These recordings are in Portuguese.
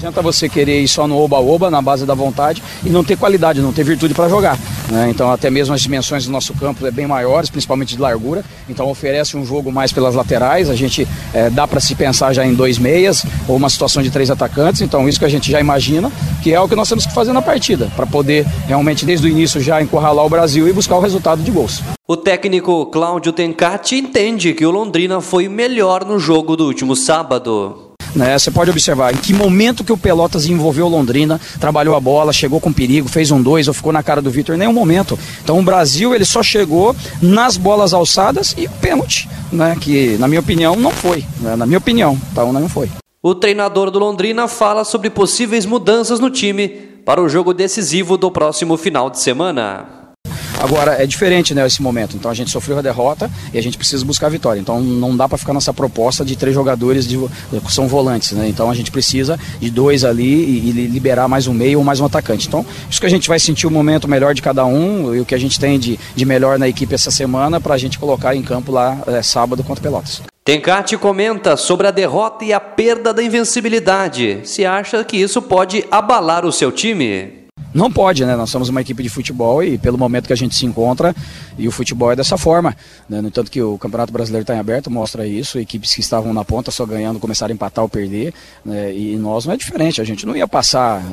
adianta você querer ir só no oba-oba, na base da vontade, e não ter qualidade, não ter virtude para jogar, né? Então até mesmo as dimensões do nosso campo é bem maiores, principalmente de largura, então oferece um jogo mais pelas laterais, a gente dá para se pensar já em 2 meias, ou uma situação de 3 atacantes, então isso que a gente já imagina, que é o que nós temos que fazer na partida, para poder realmente desde o início já encurralar o Brasil e buscar o resultado de gols. O técnico Cláudio Tencati entende que o Londrina foi melhor no jogo do último sábado. Você pode observar em que momento que o Pelotas envolveu o Londrina, trabalhou a bola, chegou com perigo, fez 1-2 ou ficou na cara do Vitor, em nenhum momento. Então o Brasil ele só chegou nas bolas alçadas e o pênalti, né, que na minha opinião não foi, né, na minha opinião, então não foi. O treinador do Londrina fala sobre possíveis mudanças no time para o jogo decisivo do próximo final de semana. Agora, é diferente, né, esse momento. Então a gente sofreu a derrota e a gente precisa buscar a vitória. Então não dá para ficar nessa proposta de 3 jogadores que são volantes, né? Então a gente precisa de 2 ali e liberar mais um meio ou mais um atacante. Então isso que a gente vai sentir o momento melhor de cada um e o que a gente tem de melhor na equipe essa semana para a gente colocar em campo lá sábado contra o Pelotas. Tencati comenta sobre a derrota e a perda da invencibilidade. Se acha que isso pode abalar o seu time? Não pode, né? Nós somos uma equipe de futebol e pelo momento que a gente se encontra, e o futebol é dessa forma, né? No entanto que o Campeonato Brasileiro está em aberto, mostra isso, equipes que estavam na ponta só ganhando começaram a empatar ou perder, né? E nós não é diferente, a gente não ia passar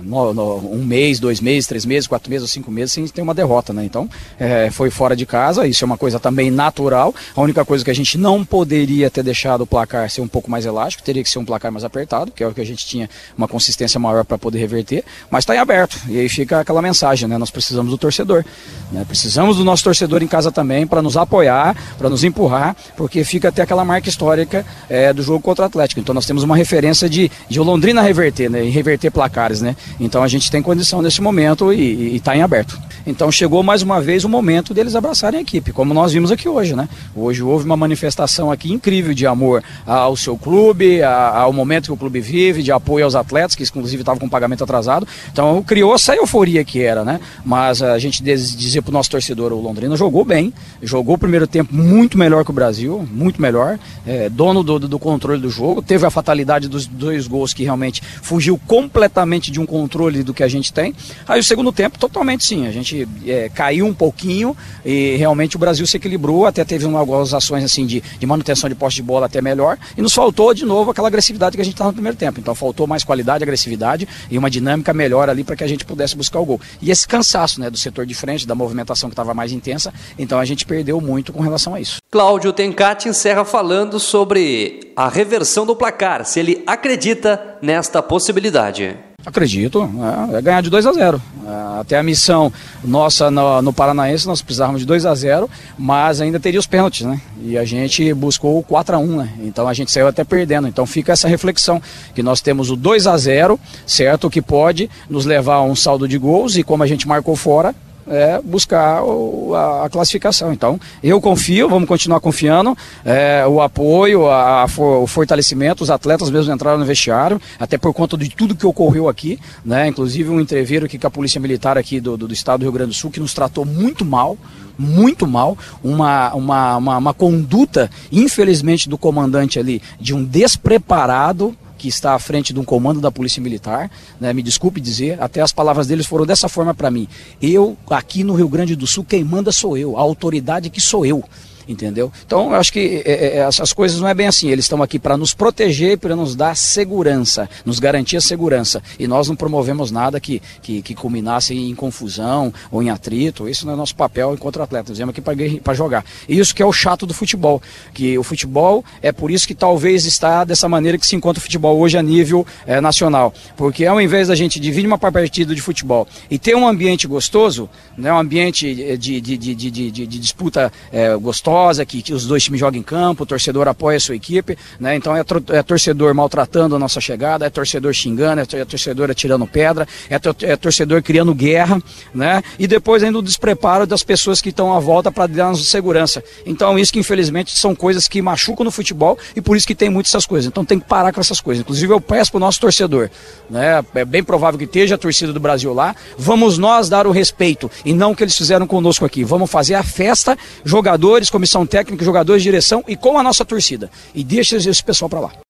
1 mês, 2 meses, 3 meses, 4 meses ou 5 meses sem ter uma derrota, né? Então foi fora de casa, isso é uma coisa também natural, a única coisa que a gente não poderia ter deixado o placar ser um pouco mais elástico, teria que ser um placar mais apertado, que é o que a gente tinha uma consistência maior para poder reverter, mas está em aberto. E aí fica aquela mensagem, né? Nós precisamos do torcedor, né? Precisamos do nosso torcedor em casa também para nos apoiar, para nos empurrar, porque fica até aquela marca histórica do jogo contra o Atlético. Então nós temos uma referência de o Londrina reverter, né? E reverter placares, né? Então a gente tem condição nesse momento e está em aberto. Então chegou mais uma vez o momento deles abraçarem a equipe, como nós vimos aqui hoje, né? Hoje houve uma manifestação aqui incrível de amor ao seu clube, ao momento que o clube vive, de apoio aos atletas, que inclusive estavam com pagamento atrasado. Então criou essa euforia que era, né? Mas a gente dizer pro nosso torcedor, o Londrina jogou bem, jogou o primeiro tempo muito melhor que o Brasil, muito melhor, dono do controle do jogo, teve a fatalidade dos 2 gols que realmente fugiu completamente de um controle do que a gente tem. Aí o segundo tempo, totalmente sim, a gente caiu um pouquinho e realmente o Brasil se equilibrou, até teve algumas ações assim de manutenção de posse de bola até melhor, e nos faltou de novo aquela agressividade que a gente estava no primeiro tempo. Então faltou mais qualidade, agressividade e uma dinâmica melhor ali para que a gente pudesse buscar o gol. E esse cansaço, né, do setor de frente, da movimentação que estava mais intensa, então a gente perdeu muito com relação a isso. Cláudio Tencati encerra falando sobre a reversão do placar, se ele acredita nesta possibilidade. Acredito, é ganhar de 2-0. Até a missão nossa no Paranaense, nós precisávamos de 2-0, mas ainda teria os pênaltis, né? E a gente buscou o 4-1, né? Então a gente saiu até perdendo. Então fica essa reflexão, que nós temos o 2-0, certo? Que pode nos levar a um saldo de gols, e como a gente marcou fora, buscar a classificação. Então eu confio, vamos continuar confiando, o apoio, o fortalecimento, os atletas mesmo entraram no vestiário, até por conta de tudo que ocorreu aqui, né? Inclusive um entreveiro aqui com a Polícia Militar aqui do estado do Rio Grande do Sul, que nos tratou muito mal, uma conduta, infelizmente, do comandante ali, de um despreparado que está à frente de um comando da Polícia Militar, né? Me desculpe dizer, até as palavras deles foram dessa forma para mim: eu aqui no Rio Grande do Sul, quem manda sou eu, a autoridade que sou eu. Entendeu? Então eu acho que as coisas não é bem assim. Eles estão aqui para nos proteger, para nos dar segurança, nos garantir a segurança, e nós não promovemos nada que culminasse em confusão ou em atrito. Isso não é nosso papel enquanto atleta. Nós viemos aqui para jogar. E isso que é o chato do futebol, que o futebol é por isso que talvez está dessa maneira que se encontra o futebol hoje a nível nacional, porque ao invés da gente dividir uma partida de futebol e ter um ambiente gostoso, né, um ambiente de disputa gostosa, que os 2 times jogam em campo, o torcedor apoia a sua equipe, né? Então é torcedor maltratando a nossa chegada, é torcedor xingando, é torcedor atirando pedra, é torcedor criando guerra, né? E depois ainda o despreparo das pessoas que estão à volta para dar segurança. Então isso que infelizmente são coisas que machucam no futebol, e por isso que tem muitas essas coisas. Então tem que parar com essas coisas. Inclusive eu peço para o nosso torcedor, né? É bem provável que esteja a torcida do Brasil lá, vamos nós dar o respeito e não o que eles fizeram conosco aqui. Vamos fazer a festa, jogadores, comissão técnica, jogadores de direção e com a nossa torcida. E deixa esse pessoal para lá.